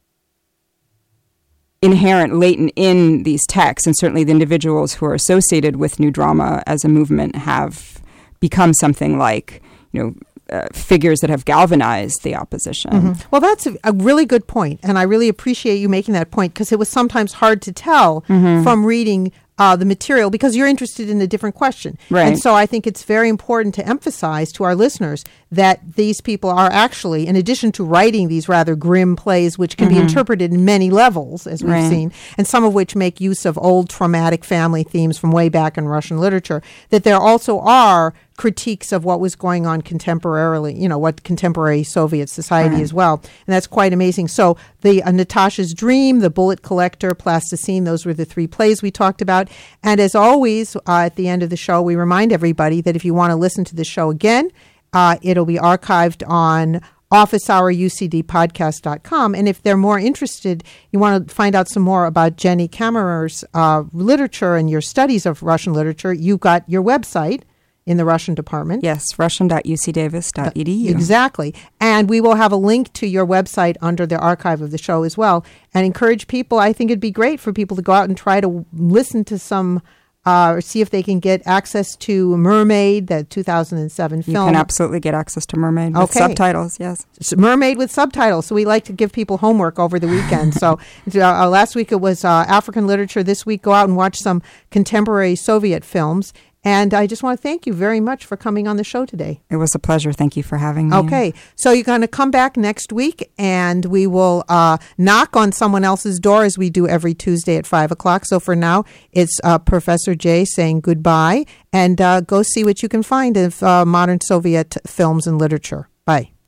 inherent, latent in these texts, and certainly the individuals who are associated with New Drama as a movement have become something like, you know, figures that have galvanized the opposition.
Well, that's a really good point, and I really appreciate you making that point, because it was sometimes hard to tell from reading the material, because you're interested in a different question.
Right.
And so I think it's very important to emphasize to our listeners that these people are actually, in addition to writing these rather grim plays, which can be interpreted in many levels, as we've seen, and some of which make use of old traumatic family themes from way back in Russian literature, that there also are critiques of what was going on contemporarily, you know, what contemporary Soviet society as well. And that's quite amazing. So the Natasha's Dream, The Bullet Collector, Plasticine, those were the three plays we talked about. And as always, at the end of the show, we remind everybody that if you want to listen to the show again, it'll be archived on officehourUCDpodcast.com. And if they're more interested, you want to find out some more about Jenny Kammerer's literature and your studies of Russian literature, you've got your website in the Russian department.
Yes, russian.ucdavis.edu.
Exactly. And we will have a link to your website under the archive of the show as well. And encourage people, I think it'd be great for people to go out and try to listen to some, or see if they can get access to Mermaid, the 2007 film.
You can absolutely get access to Mermaid with subtitles, yes.
Mermaid with subtitles. So we like to give people homework over the weekend. So last week it was African literature. This week, go out and watch some contemporary Soviet films. And I just want to thank you very much for coming on the show today.
It was a pleasure. Thank you for having me.
Okay. So you're going to come back next week, and we will knock on someone else's door as we do every Tuesday at 5 o'clock. So for now, it's Professor Jay saying goodbye, and go see what you can find of modern Soviet films and literature. Bye.